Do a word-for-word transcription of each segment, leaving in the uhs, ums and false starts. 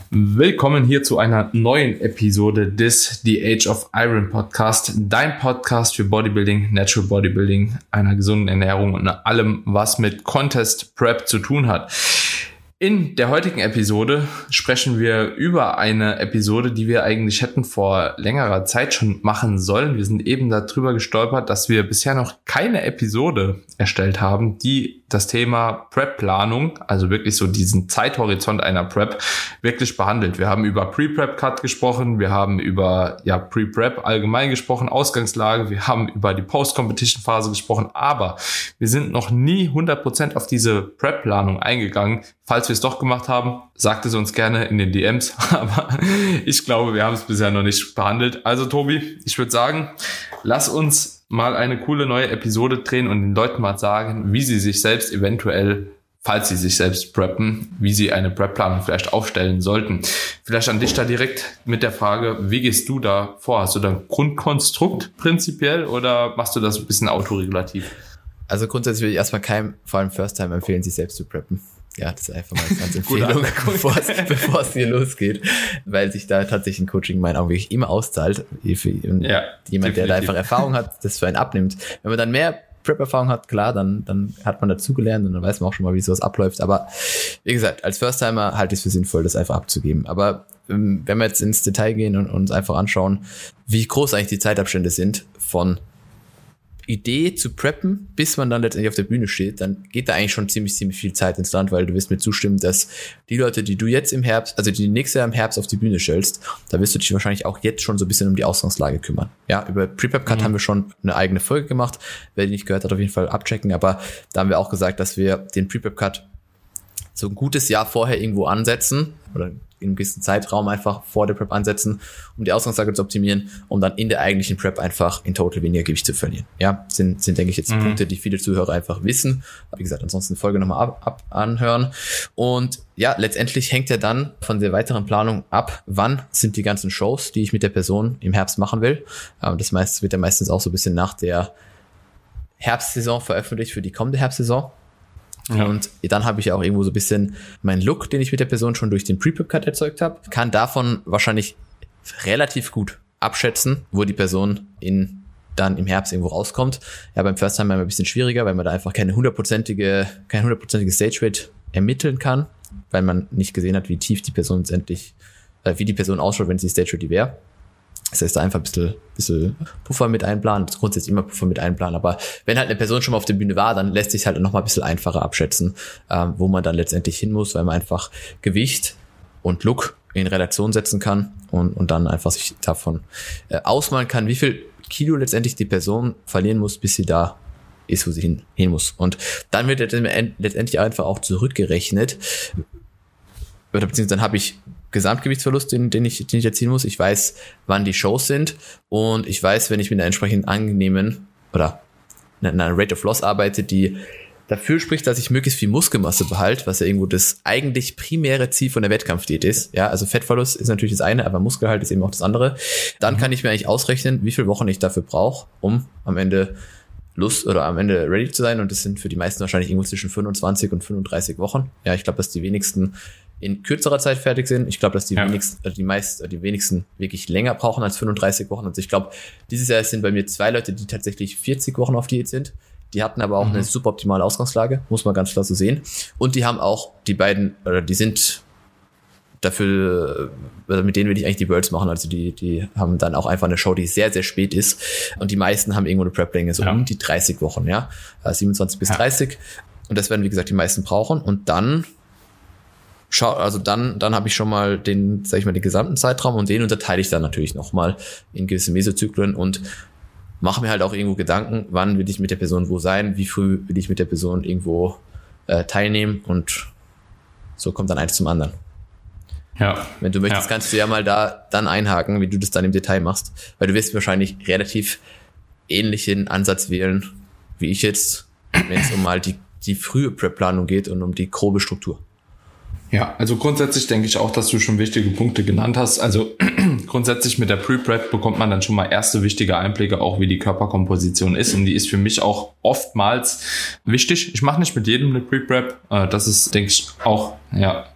Willkommen hier zu einer neuen Episode des The Age of Iron Podcast, dein Podcast für Bodybuilding, Natural Bodybuilding, einer gesunden Ernährung und allem, was mit Contest Prep zu tun hat. In der heutigen Episode sprechen wir über eine Episode, die wir eigentlich hätten vor längerer Zeit schon machen sollen. Wir sind eben darüber gestolpert, dass wir bisher noch keine Episode erstellt haben, die das Thema Prep-Planung, also wirklich so diesen Zeithorizont einer Prep, wirklich behandelt. Wir haben über Pre-Prep-Cut gesprochen, wir haben über ja Pre-Prep allgemein gesprochen, Ausgangslage, wir haben über die Post-Competition-Phase gesprochen, aber wir sind noch nie hundert Prozent auf diese Prep-Planung eingegangen. Falls wir es doch gemacht haben, sagt es uns gerne in den D Ms, aber ich glaube, wir haben es bisher noch nicht behandelt. Also Tobi, ich würde sagen, lass uns mal eine coole neue Episode drehen und den Leuten mal sagen, wie sie sich selbst eventuell, falls sie sich selbst preppen, wie sie eine Prep-Planung vielleicht aufstellen sollten. Vielleicht an dich da direkt mit der Frage, wie gehst du da vor? Hast du da ein Grundkonstrukt prinzipiell oder machst du das ein bisschen autoregulativ? Also grundsätzlich will ich erstmal keinem, vor allem First-Time, empfehlen, sich selbst zu preppen. Ja, das ist einfach mal eine ganz Empfehlung, bevor es, bevor es hier losgeht, weil sich da tatsächlich ein Coaching in meinen Augen wirklich immer auszahlt. Für und ja, jemand, definitiv. Der da einfach Erfahrung hat, das für einen abnimmt. Wenn man dann mehr Prep-Erfahrung hat, klar, dann, dann hat man dazugelernt und dann weiß man auch schon mal, wie sowas abläuft. Aber wie gesagt, als First-Timer halte ich es für sinnvoll, das einfach abzugeben. Aber ähm, wenn wir jetzt ins Detail gehen und uns einfach anschauen, wie groß eigentlich die Zeitabstände sind von Idee zu preppen, bis man dann letztendlich auf der Bühne steht, dann geht da eigentlich schon ziemlich, ziemlich viel Zeit ins Land, weil du wirst mir zustimmen, dass die Leute, die du jetzt im Herbst, also die nächstes Jahr im Herbst auf die Bühne stellst, da wirst du dich wahrscheinlich auch jetzt schon so ein bisschen um die Ausgangslage kümmern. Ja, über Pre-Prep-Cut mhm. haben wir schon eine eigene Folge gemacht. Wer die nicht gehört hat, auf jeden Fall abchecken, aber da haben wir auch gesagt, dass wir den Pre-Prep-Cut so ein gutes Jahr vorher irgendwo ansetzen oder in einem gewissen Zeitraum einfach vor der Prep ansetzen, um die Ausgangslage zu optimieren, um dann in der eigentlichen Prep einfach in total weniger Gewicht zu verlieren. Ja, sind, sind denke ich, jetzt mhm. Punkte, die viele Zuhörer einfach wissen. Wie gesagt, ansonsten Folge nochmal ab, ab anhören. Und ja, letztendlich hängt ja dann von der weiteren Planung ab, wann sind die ganzen Shows, die ich mit der Person im Herbst machen will. Das meiste wird ja meistens auch so ein bisschen nach der Herbstsaison veröffentlicht für die kommende Herbstsaison. Ja. Und dann habe ich auch irgendwo so ein bisschen meinen Look, den ich mit der Person schon durch den Pre-Prep-Cut erzeugt habe, kann davon wahrscheinlich relativ gut abschätzen, wo die Person in dann im Herbst irgendwo rauskommt. Ja, beim First Time immer ein bisschen schwieriger, weil man da einfach keine hundertprozentige, kein hundertprozentige Stage Rate ermitteln kann, weil man nicht gesehen hat, wie tief die Person letztendlich, äh, wie die Person ausschaut, wenn sie Stage Ready wäre. Das heißt, da einfach ein bisschen, bisschen Puffer mit einplanen, grundsätzlich immer Puffer mit einplanen, aber wenn halt eine Person schon mal auf der Bühne war, dann lässt sich halt noch mal ein bisschen einfacher abschätzen, ähm, wo man dann letztendlich hin muss, weil man einfach Gewicht und Look in Relation setzen kann und, und dann einfach sich davon äh, ausmalen kann, wie viel Kilo letztendlich die Person verlieren muss, bis sie da ist, wo sie hin, hin muss. Und dann wird letztendlich einfach auch zurückgerechnet, oder beziehungsweise dann habe ich Gesamtgewichtsverlust, den, den, ich, den ich erzielen muss. Ich weiß, wann die Shows sind und ich weiß, wenn ich mit einer entsprechend angenehmen oder einer Rate of Loss arbeite, die dafür spricht, dass ich möglichst viel Muskelmasse behalte, was ja irgendwo das eigentlich primäre Ziel von der Wettkampfdiät ist. Ja, also Fettverlust ist natürlich das eine, aber Muskelhalt ist eben auch das andere. Dann kann ich mir eigentlich ausrechnen, wie viele Wochen ich dafür brauche, um am Ende Lust oder am Ende ready zu sein. Und das sind für die meisten wahrscheinlich irgendwo zwischen fünfundzwanzig und fünfunddreißig Wochen. Ja, ich glaube, dass die wenigsten in kürzerer Zeit fertig sind. Ich glaube, dass die ja. wenigsten, also die meisten, die wenigsten wirklich länger brauchen als fünfunddreißig Wochen. Also ich glaube, dieses Jahr sind bei mir zwei Leute, die tatsächlich vierzig Wochen auf Diät sind. Die hatten aber auch mhm. eine super optimale Ausgangslage, muss man ganz klar so sehen. Und die haben auch die beiden, oder die sind dafür, also mit denen will ich eigentlich die Worlds machen. Also die, die haben dann auch einfach eine Show, die sehr, sehr spät ist. Und die meisten haben irgendwo eine Prep-Länge, so ja. um die dreißig Wochen, ja. siebenundzwanzig bis dreißig. Und das werden, wie gesagt, die meisten brauchen. Und dann Schau, also dann, dann habe ich schon mal den, sag ich mal, den gesamten Zeitraum und den unterteile ich dann natürlich nochmal in gewisse Mesozyklen und mache mir halt auch irgendwo Gedanken, wann will ich mit der Person wo sein, wie früh will ich mit der Person irgendwo äh, teilnehmen und so kommt dann eins zum anderen. Ja. Wenn du möchtest, ja. kannst du ja mal da dann einhaken, wie du das dann im Detail machst, weil du wirst wahrscheinlich relativ ähnlichen Ansatz wählen, wie ich jetzt, wenn es um mal die, die frühe Prep-Planung geht und um die grobe Struktur. Ja, also grundsätzlich denke ich auch, dass du schon wichtige Punkte genannt hast. Also grundsätzlich mit der Pre-Prep bekommt man dann schon mal erste wichtige Einblicke, auch wie die Körperkomposition ist. Und die ist für mich auch oftmals wichtig. Ich mache nicht mit jedem eine Pre-Prep. Das ist, denke ich, auch ja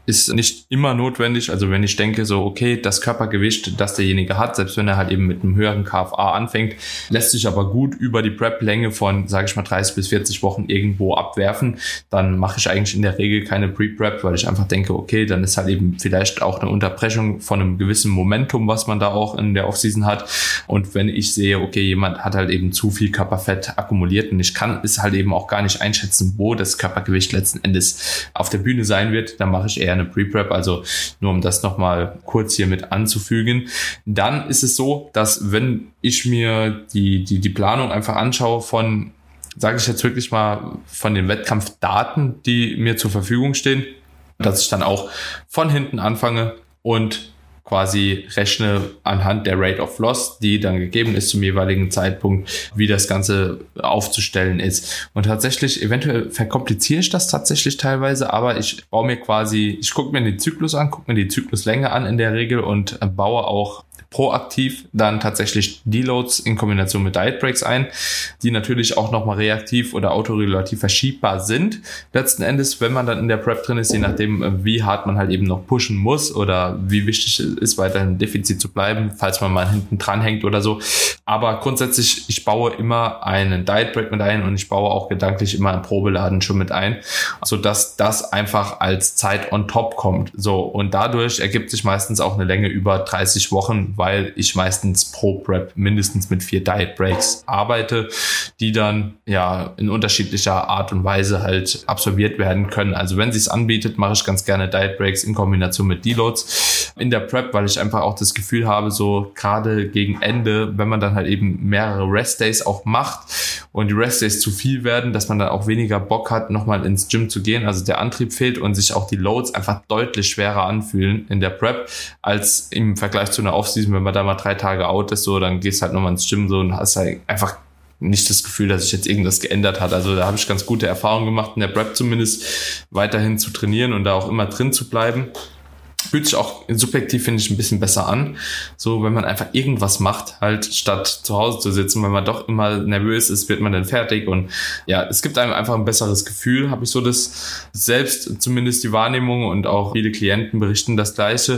ist nicht immer notwendig. Also wenn ich denke so, okay, das Körpergewicht, das derjenige hat, selbst wenn er halt eben mit einem höheren K F A anfängt, lässt sich aber gut über die Prep-Länge von, sage ich mal, dreißig bis vierzig Wochen irgendwo abwerfen, dann mache ich eigentlich in der Regel keine Pre-Prep, weil ich einfach denke, okay, dann ist halt eben vielleicht auch eine Unterbrechung von einem gewissen Momentum, was man da auch in der Offseason hat. Und wenn ich sehe, okay, jemand hat halt eben zu viel Körperfett akkumuliert und ich kann es halt eben auch gar nicht einschätzen, wo das Körpergewicht letzten Endes auf der Bühne sein wird, dann mache ich eher eine Pre-Prep, also nur um das nochmal kurz hier mit anzufügen. Dann ist es so, dass wenn ich mir die, die, die Planung einfach anschaue von, sage ich jetzt wirklich mal, von den Wettkampfdaten, die mir zur Verfügung stehen, dass ich dann auch von hinten anfange und quasi rechne anhand der Rate of Loss, die dann gegeben ist zum jeweiligen Zeitpunkt, wie das Ganze aufzustellen ist. Und tatsächlich, eventuell verkompliziere ich das tatsächlich teilweise, aber ich baue mir quasi, ich gucke mir den Zyklus an, gucke mir die Zykluslänge an in der Regel und baue auch proaktiv dann tatsächlich Deloads in Kombination mit Diet Breaks ein, die natürlich auch nochmal reaktiv oder autoregulativ verschiebbar sind. Letzten Endes, wenn man dann in der Prep drin ist, je nachdem, wie hart man halt eben noch pushen muss oder wie wichtig es ist, weiterhin im Defizit zu bleiben, falls man mal hinten dran hängt oder so. Aber grundsätzlich, ich baue immer einen Diet Break mit ein und ich baue auch gedanklich immer einen Probeladen schon mit ein, sodass das einfach als Zeit on top kommt. So, und dadurch ergibt sich meistens auch eine Länge über dreißig Wochen, weil ich meistens pro Prep mindestens mit vier Diet Breaks arbeite, die dann ja in unterschiedlicher Art und Weise halt absolviert werden können. Also wenn es sich anbietet, mache ich ganz gerne Diet Breaks in Kombination mit Deloads in der Prep, weil ich einfach auch das Gefühl habe, so gerade gegen Ende, wenn man dann halt eben mehrere Rest Days auch macht und die Rest Days zu viel werden, dass man dann auch weniger Bock hat, nochmal ins Gym zu gehen, also der Antrieb fehlt und sich auch die Loads einfach deutlich schwerer anfühlen in der Prep als im Vergleich zu einer Offseason. Wenn man da mal drei Tage out ist, so, dann gehst halt nochmal ins Gym so und hast halt einfach nicht das Gefühl, dass sich jetzt irgendwas geändert hat. Also da habe ich ganz gute Erfahrungen gemacht, in der Prep zumindest weiterhin zu trainieren und da auch immer drin zu bleiben. Fühlt sich auch subjektiv, finde ich, ein bisschen besser an. So, wenn man einfach irgendwas macht, halt statt zu Hause zu sitzen, wenn man doch immer nervös ist, wird man dann fertig. Und ja, es gibt einem einfach ein besseres Gefühl, habe ich so das selbst, zumindest die Wahrnehmung, und auch viele Klienten berichten das Gleiche.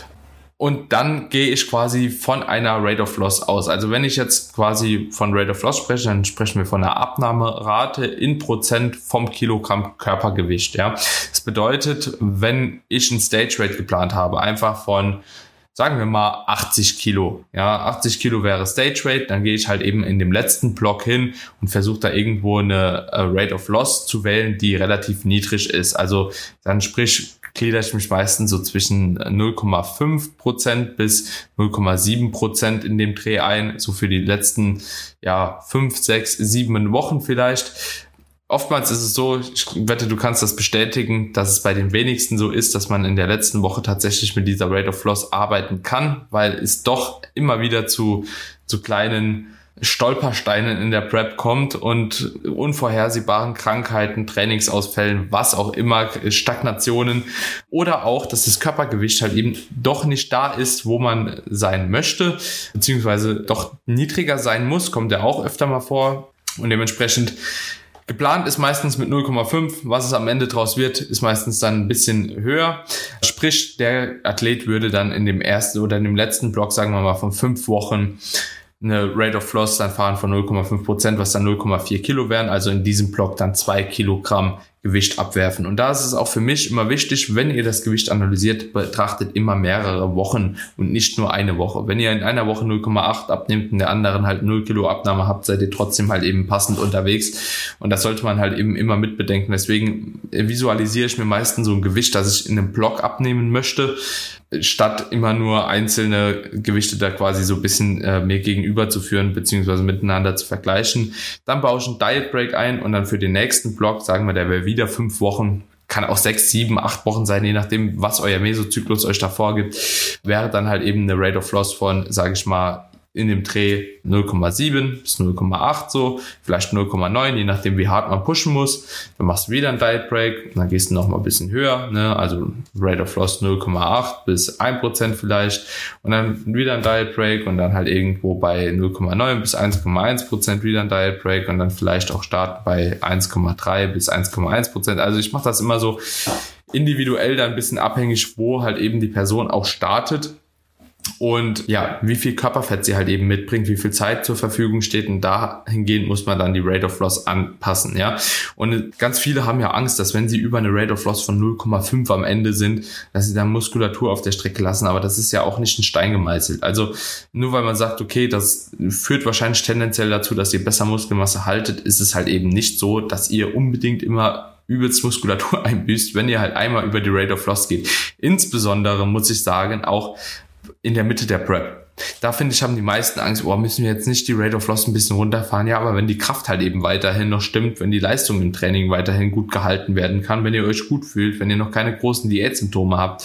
Und dann gehe ich quasi von einer Rate of Loss aus. Also wenn ich jetzt quasi von Rate of Loss spreche, dann sprechen wir von einer Abnahmerate in Prozent vom Kilogramm Körpergewicht. Ja, das bedeutet, wenn ich ein Stage Rate geplant habe, einfach von, sagen wir mal, achtzig Kilo. Ja, achtzig Kilo wäre Stage Rate. Dann gehe ich halt eben in dem letzten Block hin und versuche da irgendwo eine Rate of Loss zu wählen, die relativ niedrig ist. Also dann sprich, gliedere ich mich meistens so zwischen null Komma fünf Prozent bis null Komma sieben Prozent in dem Dreh ein, so für die letzten ja fünf, sechs, sieben Wochen vielleicht. Oftmals ist es so, ich wette, du kannst das bestätigen, dass es bei den wenigsten so ist, dass man in der letzten Woche tatsächlich mit dieser Rate of Loss arbeiten kann, weil es doch immer wieder zu, zu kleinen Stolpersteinen in der Prep kommt und unvorhersehbaren Krankheiten, Trainingsausfällen, was auch immer, Stagnationen oder auch, dass das Körpergewicht halt eben doch nicht da ist, wo man sein möchte, beziehungsweise doch niedriger sein muss, kommt ja auch öfter mal vor, und dementsprechend geplant ist meistens mit null Komma fünf, was es am Ende draus wird, ist meistens dann ein bisschen höher. Sprich, der Athlet würde dann in dem ersten oder in dem letzten Block, sagen wir mal, von fünf Wochen eine Rate of Loss dann fahren von null Komma fünf Prozent, was dann null Komma vier Kilo wären, also in diesem Block dann zwei Kilogramm Gewicht abwerfen. Und da ist es auch für mich immer wichtig, wenn ihr das Gewicht analysiert, betrachtet immer mehrere Wochen und nicht nur eine Woche. Wenn ihr in einer Woche null Komma acht abnehmt, in der anderen halt null Kilo Abnahme habt, seid ihr trotzdem halt eben passend unterwegs. Und das sollte man halt eben immer mitbedenken. Deswegen visualisiere ich mir meistens so ein Gewicht, das ich in einem Block abnehmen möchte, statt immer nur einzelne Gewichte da quasi so ein bisschen äh, mir gegenüber zu führen, beziehungsweise miteinander zu vergleichen. Dann baue ich einen Diet Break ein und dann für den nächsten Block, sagen wir, der wäre wieder fünf Wochen, kann auch sechs, sieben, acht Wochen sein, je nachdem, was euer Mesozyklus euch da vorgibt, wäre dann halt eben eine Rate of Loss von, sage ich mal, in dem Dreh null Komma sieben bis null Komma acht so, vielleicht null Komma neun, je nachdem wie hart man pushen muss. Dann machst du wieder einen Diet Break, dann gehst du noch mal ein bisschen höher, ne? Also Rate of Loss null Komma acht bis ein Prozent vielleicht, und dann wieder ein Diet Break und dann halt irgendwo bei null Komma neun bis eins Komma eins Prozent wieder ein Diet Break und dann vielleicht auch starten bei eins Komma drei bis eins Komma eins Prozent. Also ich mache das immer so individuell dann ein bisschen abhängig, wo halt eben die Person auch startet. Und ja, wie viel Körperfett sie halt eben mitbringt, wie viel Zeit zur Verfügung steht, und dahingehend muss man dann die Rate of Loss anpassen, ja. Und ganz viele haben ja Angst, dass wenn sie über eine Rate of Loss von null Komma fünf am Ende sind, dass sie dann Muskulatur auf der Strecke lassen, aber das ist ja auch nicht in Stein gemeißelt. Also nur weil man sagt, okay, das führt wahrscheinlich tendenziell dazu, dass ihr besser Muskelmasse haltet, ist es halt eben nicht so, dass ihr unbedingt immer übelst Muskulatur einbüßt, wenn ihr halt einmal über die Rate of Loss geht. Insbesondere muss ich sagen, auch in der Mitte der Prep. Da finde ich, haben die meisten Angst, oh, müssen wir jetzt nicht die Rate of Loss ein bisschen runterfahren? Ja, aber wenn die Kraft halt eben weiterhin noch stimmt, wenn die Leistung im Training weiterhin gut gehalten werden kann, wenn ihr euch gut fühlt, wenn ihr noch keine großen Diätsymptome habt,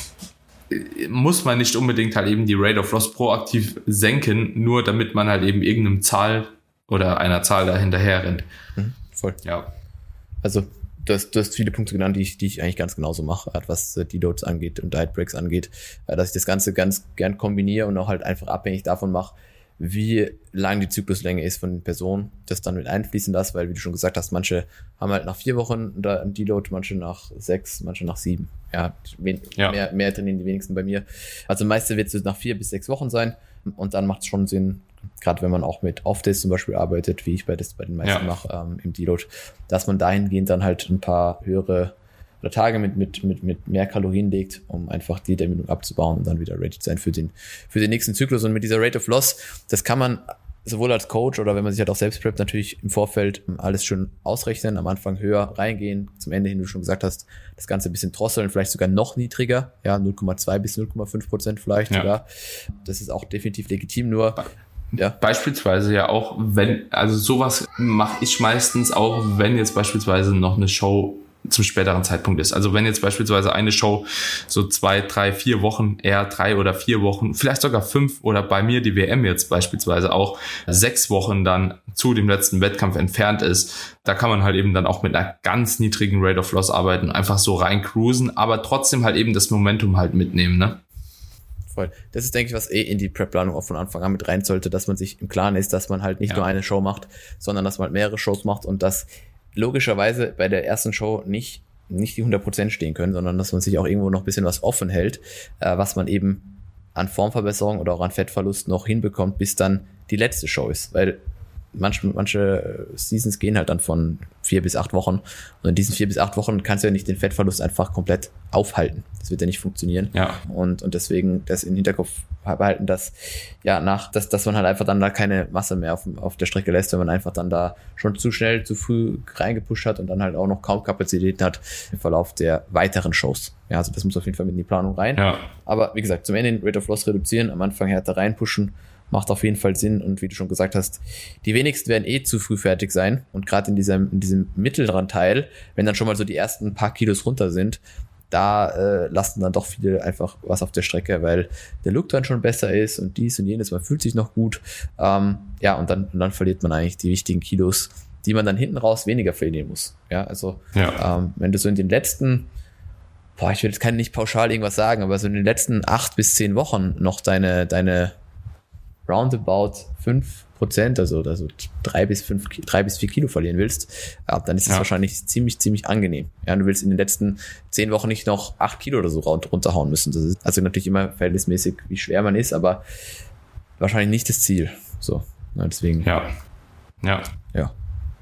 muss man nicht unbedingt halt eben die Rate of Loss proaktiv senken, nur damit man halt eben irgendeinem Zahl oder einer Zahl da hinterher rennt. Mhm, voll. Ja. Also, Du hast, du hast viele Punkte genannt, die ich, die ich eigentlich ganz genauso mache, was die Deloads angeht und Diet Breaks angeht, dass ich das Ganze ganz gern kombiniere und auch halt einfach abhängig davon mache, wie lang die Zykluslänge ist von den Personen, das dann mit einfließen lasse, weil, wie du schon gesagt hast, manche haben halt nach vier Wochen einen Deload, manche nach sechs, manche nach sieben. Ja, wen, ja. Mehr, mehr trainieren die wenigsten bei mir. Also meistens wird es nach vier bis sechs Wochen sein, und dann macht es schon Sinn, gerade wenn man auch mit Off-Days zum Beispiel arbeitet, wie ich bei, das bei den meisten ja. mache, ähm, im Deload, dass man dahingehend dann halt ein paar höhere oder Tage mit, mit, mit, mit mehr Kalorien legt, um einfach die Ermüdung abzubauen und dann wieder ready zu sein für den, für den nächsten Zyklus. Und mit dieser Rate of Loss, das kann man sowohl als Coach oder wenn man sich halt auch selbst preppt, natürlich im Vorfeld alles schön ausrechnen, am Anfang höher reingehen, zum Ende hin, wie du schon gesagt hast, das Ganze ein bisschen drosseln, vielleicht sogar noch niedriger, ja, null Komma zwei bis null Komma fünf Prozent vielleicht ja. sogar. Das ist auch definitiv legitim, nur ja. Beispielsweise ja auch, wenn, also sowas mache ich meistens auch, wenn jetzt beispielsweise noch eine Show zum späteren Zeitpunkt ist. Also wenn jetzt beispielsweise eine Show so zwei, drei, vier Wochen, eher drei oder vier Wochen, vielleicht sogar fünf, oder bei mir die W M jetzt beispielsweise auch sechs Wochen dann zu dem letzten Wettkampf entfernt ist, da kann man halt eben dann auch mit einer ganz niedrigen Rate of Loss arbeiten, einfach so rein cruisen, aber trotzdem halt eben das Momentum halt mitnehmen, ne? Voll. Das ist, denke ich, was eh in die Prep-Planung auch von Anfang an mit rein sollte, dass man sich im Klaren ist, dass man halt nicht ja. nur eine Show macht, sondern dass man halt mehrere Shows macht und dass logischerweise bei der ersten Show nicht, nicht die hundert Prozent stehen können, sondern dass man sich auch irgendwo noch ein bisschen was offen hält, äh, was man eben an Formverbesserung oder auch an Fettverlust noch hinbekommt, bis dann die letzte Show ist, weil manche, manche Seasons gehen halt dann von vier bis acht Wochen und in diesen vier bis acht Wochen kannst du ja nicht den Fettverlust einfach komplett aufhalten. Das wird ja nicht funktionieren. Ja. Und, und deswegen das in den Hinterkopf behalten, dass, ja, nach, dass, dass man halt einfach dann da keine Masse mehr auf, auf der Strecke lässt, wenn man einfach dann da schon zu schnell, zu früh reingepusht hat und dann halt auch noch kaum Kapazitäten hat im Verlauf der weiteren Shows. Ja, also das muss auf jeden Fall mit in die Planung rein. Ja. Aber wie gesagt, zum Ende den Rate of Loss reduzieren, am Anfang härter reinpushen, macht auf jeden Fall Sinn, und wie du schon gesagt hast, die wenigsten werden eh zu früh fertig sein, und gerade in diesem, in diesem mittleren Teil, wenn dann schon mal so die ersten paar Kilos runter sind, da äh, lassen dann doch viele einfach was auf der Strecke, weil der Look dann schon besser ist und dies und jenes, man fühlt sich noch gut, ähm, ja, und dann, und dann verliert man eigentlich die wichtigen Kilos, die man dann hinten raus weniger verlieren muss. Ja, also ja. Ähm, wenn du so in den letzten, boah, ich will jetzt kann nicht pauschal irgendwas sagen, aber so in den letzten acht bis zehn Wochen noch deine, deine roundabout fünf Prozent, also, also drei bis fünf, drei bis vier Kilo verlieren willst, ja, dann ist es ja. wahrscheinlich ziemlich, ziemlich angenehm. Ja, du willst in den letzten zehn Wochen nicht noch acht Kilo oder so runterhauen müssen. Das ist also natürlich immer verhältnismäßig, wie schwer man ist, aber wahrscheinlich nicht das Ziel. So, ja, deswegen. Ja. Ja. Ja.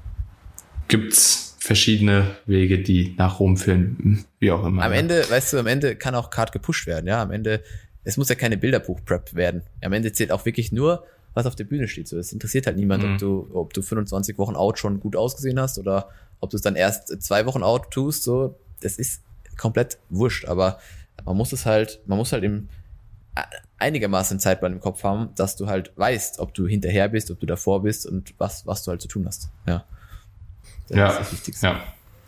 Gibt's verschiedene Wege, die nach Rom führen, wie auch immer. Am Ende, weißt du, am Ende kann auch hart gepusht werden, ja, am Ende, es muss ja keine Bilderbuch-Prep werden. Am Ende zählt auch wirklich nur, was auf der Bühne steht. So, es interessiert halt niemand, mhm. ob du, ob du fünfundzwanzig Wochen out schon gut ausgesehen hast oder ob du es dann erst zwei Wochen out tust. So, das ist komplett wurscht. Aber man muss es halt, man muss halt im einigermaßen Zeitplan im Kopf haben, dass du halt weißt, ob du hinterher bist, ob du davor bist und was, was du halt zu tun hast. Ja. Das ja. ist das Wichtigste. Ja.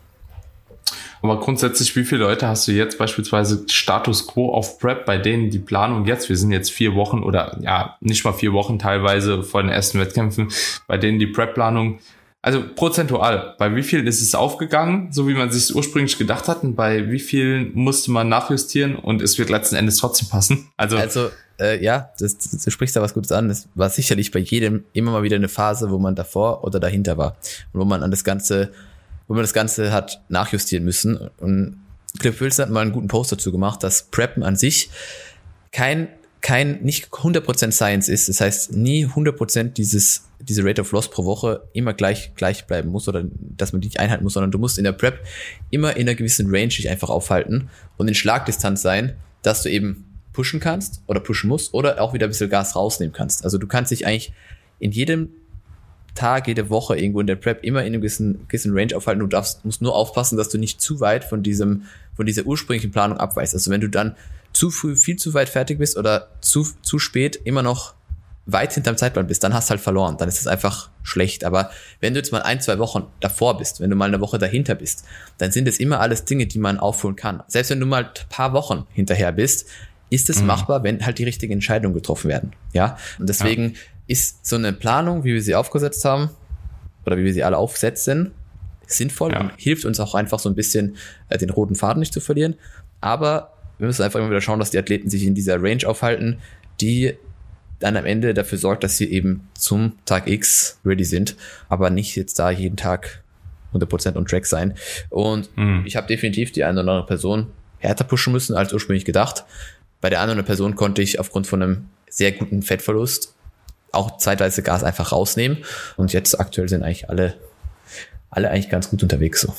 Aber grundsätzlich, wie viele Leute hast du jetzt beispielsweise Status Quo auf Prep, bei denen die Planung jetzt, wir sind jetzt vier Wochen oder ja, nicht mal vier Wochen teilweise vor den ersten Wettkämpfen, bei denen die Prep-Planung, also prozentual, bei wie vielen ist es aufgegangen, so wie man sich es ursprünglich gedacht hat, und bei wie vielen musste man nachjustieren und es wird letzten Endes trotzdem passen? Also, also äh, ja, das, das, du sprichst da was Gutes an. Es war sicherlich bei jedem immer mal wieder eine Phase, wo man davor oder dahinter war und wo man an das Ganze wo man das Ganze hat nachjustieren müssen. Und Cliff Wilson hat mal einen guten Post dazu gemacht, dass Preppen an sich kein, kein, nicht hundert Prozent Science ist. Das heißt, nie hundert Prozent dieses, diese Rate of Loss pro Woche immer gleich, gleich bleiben muss oder dass man die nicht einhalten muss, sondern du musst in der Prep immer in einer gewissen Range dich einfach aufhalten und in Schlagdistanz sein, dass du eben pushen kannst oder pushen musst oder auch wieder ein bisschen Gas rausnehmen kannst. Also du kannst dich eigentlich in jedem Tag, jede Woche irgendwo in der Prep immer in einem gewissen, gewissen Range aufhalten. Du darfst, musst nur aufpassen, dass du nicht zu weit von diesem, von dieser ursprünglichen Planung abweichst. Also wenn du dann zu früh, viel zu weit fertig bist oder zu, zu spät immer noch weit hinterm Zeitplan bist, dann hast du halt verloren. Dann ist das einfach schlecht. Aber wenn du jetzt mal ein, zwei Wochen davor bist, wenn du mal eine Woche dahinter bist, dann sind es immer alles Dinge, die man aufholen kann. Selbst wenn du mal ein paar Wochen hinterher bist, ist es mhm. machbar, wenn halt die richtigen Entscheidungen getroffen werden. Ja. Und deswegen ja. ist so eine Planung, wie wir sie aufgesetzt haben, oder wie wir sie alle aufsetzen, sinnvoll ja. und hilft uns auch einfach so ein bisschen, äh, den roten Faden nicht zu verlieren. Aber wir müssen einfach immer wieder schauen, dass die Athleten sich in dieser Range aufhalten, die dann am Ende dafür sorgt, dass sie eben zum Tag X ready sind, aber nicht jetzt da jeden Tag hundert Prozent on track sein. Und mhm. ich habe definitiv die eine oder andere Person härter pushen müssen als ursprünglich gedacht. Bei der anderen Person konnte ich aufgrund von einem sehr guten Fettverlust auch zeitweise Gas einfach rausnehmen. Und jetzt aktuell sind eigentlich alle, alle eigentlich ganz gut unterwegs so.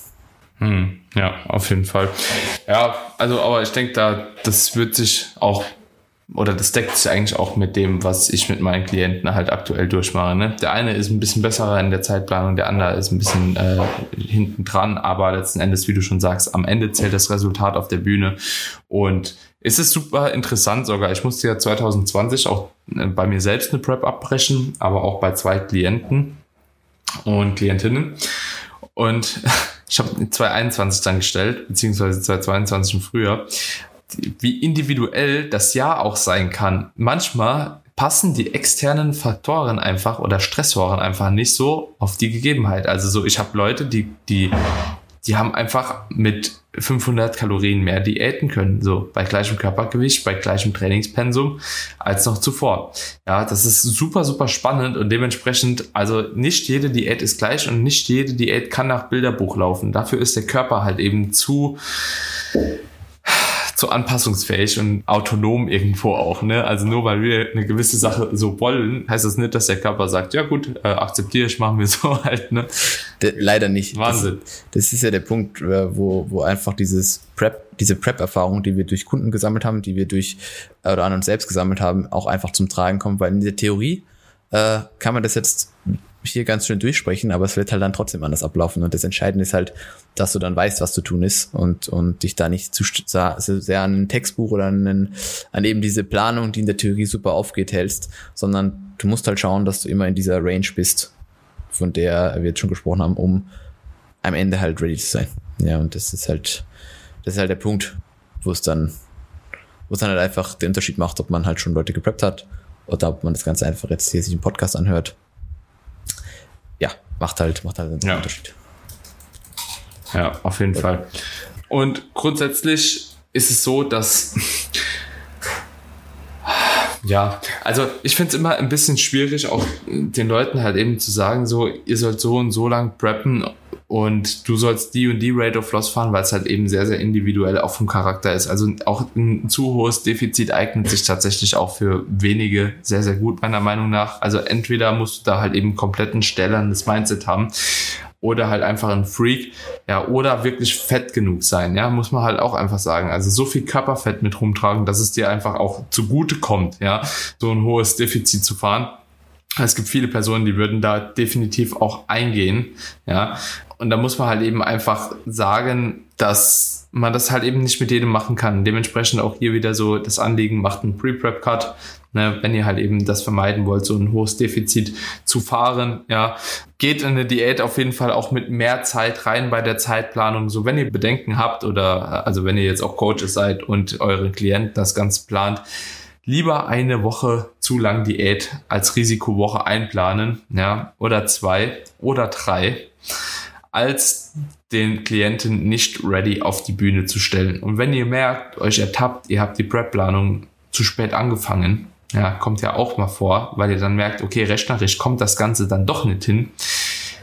Hm, ja, auf jeden Fall. Ja, also, aber ich denke, da, das wird sich auch, oder das deckt sich eigentlich auch mit dem, was ich mit meinen Klienten halt aktuell durchmache. Ne? Der eine ist ein bisschen besser in der Zeitplanung, der andere ist ein bisschen äh, hinten dran, aber letzten Endes, wie du schon sagst, am Ende zählt das Resultat auf der Bühne. Und es ist super interessant sogar. Ich musste ja zwanzig zwanzig auch bei mir selbst eine Prep abbrechen, aber auch bei zwei Klienten und Klientinnen. Und ich habe zwanzig einundzwanzig dann gestellt, beziehungsweise zwanzig zweiundzwanzig im Frühjahr, wie individuell das Jahr auch sein kann. Manchmal passen die externen Faktoren einfach oder Stressoren einfach nicht so auf die Gegebenheit. Also so, ich habe Leute, die, die, die haben einfach mit fünfhundert Kalorien mehr diäten können, so bei gleichem Körpergewicht, bei gleichem Trainingspensum als noch zuvor. Ja, das ist super, super spannend und dementsprechend, also nicht jede Diät ist gleich und nicht jede Diät kann nach Bilderbuch laufen. Dafür ist der Körper halt eben zu so anpassungsfähig und autonom irgendwo auch, ne? Also nur weil wir eine gewisse Sache so wollen, heißt das nicht, dass der Körper sagt, ja gut, äh, akzeptiere ich, machen wir so halt, ne? De- leider nicht. Wahnsinn. Das, das ist ja der Punkt, wo, wo einfach dieses Prep, diese Prep-Erfahrung, die wir durch Kunden gesammelt haben, die wir durch, oder an uns selbst gesammelt haben, auch einfach zum Tragen kommt, weil in der Theorie äh, kann man das jetzt hier ganz schön durchsprechen, aber es wird halt dann trotzdem anders ablaufen und das Entscheidende ist halt, dass du dann weißt, was zu tun ist und und dich da nicht zu sehr an ein Textbuch oder an, einen, an eben diese Planung, die in der Theorie super aufgeht, hältst, sondern du musst halt schauen, dass du immer in dieser Range bist, von der wir jetzt schon gesprochen haben, um am Ende halt ready zu sein. Ja, und das ist halt, das ist halt der Punkt, wo es dann, wo es dann halt einfach den Unterschied macht, ob man halt schon Leute gepreppt hat oder ob man das Ganze einfach jetzt hier sich im Podcast anhört. Ja, macht halt, macht halt einen ja. Unterschied. Ja, auf jeden okay. Fall. Und grundsätzlich ist es so, dass ja, also ich finde es immer ein bisschen schwierig, auch den Leuten halt eben zu sagen, so, ihr sollt so und so lang preppen und du sollst die und die Rate of Loss fahren, weil es halt eben sehr, sehr individuell auch vom Charakter ist. Also auch ein zu hohes Defizit eignet sich tatsächlich auch für wenige sehr, sehr gut, meiner Meinung nach. Also entweder musst du da halt eben komplett ein stählernes Mindset haben oder halt einfach ein Freak, ja, oder wirklich fett genug sein, ja, muss man halt auch einfach sagen. Also so viel Körperfett mit rumtragen, dass es dir einfach auch zugute kommt, ja, so ein hohes Defizit zu fahren. Es gibt viele Personen, die würden da definitiv auch eingehen, ja, und da muss man halt eben einfach sagen, dass man das halt eben nicht mit jedem machen kann. Dementsprechend auch hier wieder so das Anliegen, macht einen Pre-Prep-Cut, ne, wenn ihr halt eben das vermeiden wollt, so ein hohes Defizit zu fahren, ja, geht in eine Diät auf jeden Fall auch mit mehr Zeit rein bei der Zeitplanung. So, wenn ihr Bedenken habt oder, also wenn ihr jetzt auch Coaches seid und eure Klienten das Ganze plant, lieber eine Woche zu lang Diät als Risikowoche einplanen, ja, oder zwei oder drei, als den Klienten nicht ready auf die Bühne zu stellen. Und wenn ihr merkt, euch ertappt, ihr habt die Prep-Planung zu spät angefangen, ja, kommt ja auch mal vor, weil ihr dann merkt, okay, rechnerisch kommt das Ganze dann doch nicht hin,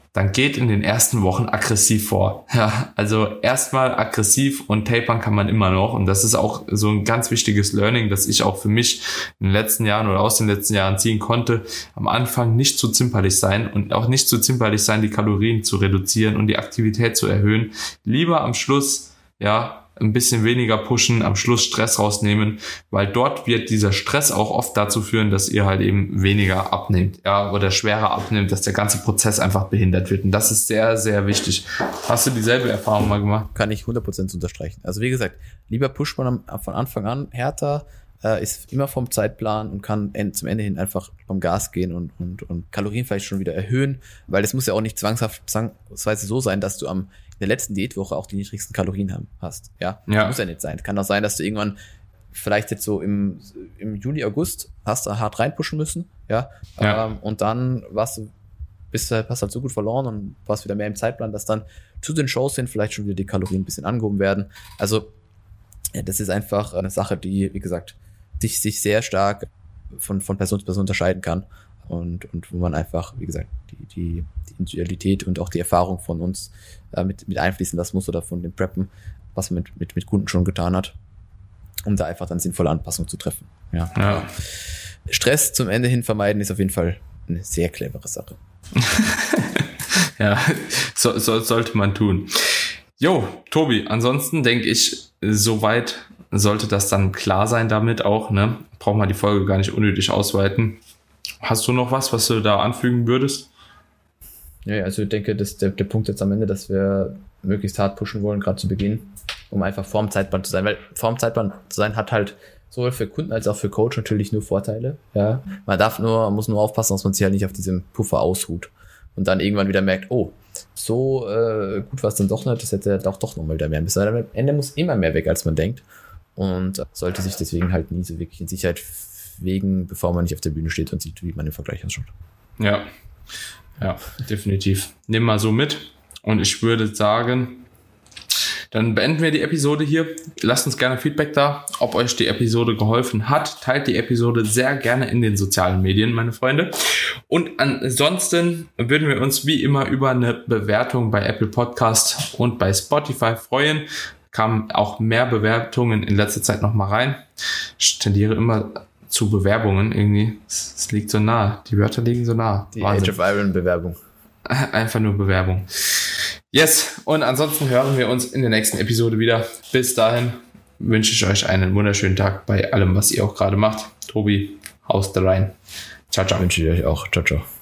dann geht in den ersten Wochen aggressiv vor. Ja, also erstmal aggressiv und tapern kann man immer noch. Und das ist auch so ein ganz wichtiges Learning, das ich auch für mich in den letzten Jahren oder aus den letzten Jahren ziehen konnte. Am Anfang nicht zu zimperlich sein und auch nicht zu zimperlich sein, die Kalorien zu reduzieren und die Aktivität zu erhöhen. Lieber am Schluss, ja, ein bisschen weniger pushen, am Schluss Stress rausnehmen, weil dort wird dieser Stress auch oft dazu führen, dass ihr halt eben weniger abnehmt, ja, oder schwerer abnimmt, dass der ganze Prozess einfach behindert wird. Und das ist sehr, sehr wichtig. Hast du dieselbe Erfahrung mal gemacht? Kann ich hundert Prozent unterstreichen. Also wie gesagt, lieber pusht man von Anfang an härter, äh, ist immer vom Zeitplan und kann end, zum Ende hin einfach vom Gas gehen und, und, und Kalorien vielleicht schon wieder erhöhen, weil es muss ja auch nicht zwangshaft, zwangsweise so sein, dass du am in der letzten Diätwoche auch die niedrigsten Kalorien haben, hast. Ja, ja. Muss ja nicht sein. Kann auch sein, dass du irgendwann vielleicht jetzt so im, im Juli, August hast du hart reinpushen müssen, ja, ja. Ähm, und dann warst du, bist du, hast halt so gut verloren und warst wieder mehr im Zeitplan, dass dann zu den Shows hin vielleicht schon wieder die Kalorien ein bisschen angehoben werden. Also, ja, das ist einfach eine Sache, die, wie gesagt, sich, sich sehr stark von, von Person zu Person unterscheiden kann. Und, und wo man einfach, wie gesagt, die, die, die Individualität und auch die Erfahrung von uns äh, mit, mit einfließen lassen muss oder von dem Preppen, was man mit, mit, mit Kunden schon getan hat, um da einfach dann sinnvolle Anpassungen zu treffen. Ja. Ja. Stress zum Ende hin vermeiden ist auf jeden Fall eine sehr clevere Sache. Ja, so, so, sollte man tun. Jo, Tobi, ansonsten denke ich, soweit sollte das dann klar sein damit auch, ne? Braucht man die Folge gar nicht unnötig ausweiten. Hast du noch was, was du da anfügen würdest? Ja, also ich denke, dass der, der Punkt jetzt am Ende, dass wir möglichst hart pushen wollen, gerade zu Beginn, um einfach vorm Zeitplan zu sein. Weil vorm Zeitplan zu sein hat halt sowohl für Kunden als auch für Coach natürlich nur Vorteile. Ja, man darf nur, muss nur aufpassen, dass man sich halt nicht auf diesem Puffer ausruht und dann irgendwann wieder merkt, oh, so äh, gut war es dann doch nicht, das hätte auch doch nochmal wieder mehr müssen. Am Ende muss immer mehr weg, als man denkt und sollte sich deswegen halt nie so wirklich in Sicherheit wegen, bevor man nicht auf der Bühne steht und sieht, wie man im Vergleich ausschaut. Ja, ja, definitiv. Nimm mal so mit und ich würde sagen, dann beenden wir die Episode hier. Lasst uns gerne Feedback da, ob euch die Episode geholfen hat. Teilt die Episode sehr gerne in den sozialen Medien, meine Freunde. Und ansonsten würden wir uns wie immer über eine Bewertung bei Apple Podcast und bei Spotify freuen. Kamen auch mehr Bewertungen in letzter Zeit nochmal rein. Ich tendiere immer zu Bewerbungen irgendwie. Es, es liegt so nah. Die Wörter liegen so nah. Die Age of Iron Bewerbung. Einfach nur Bewerbung. Yes. Und ansonsten hören wir uns in der nächsten Episode wieder. Bis dahin wünsche ich euch einen wunderschönen Tag bei allem, was ihr auch gerade macht. Tobi, haust da rein. Ciao, ciao. Wünsche ich euch auch. Ciao, ciao.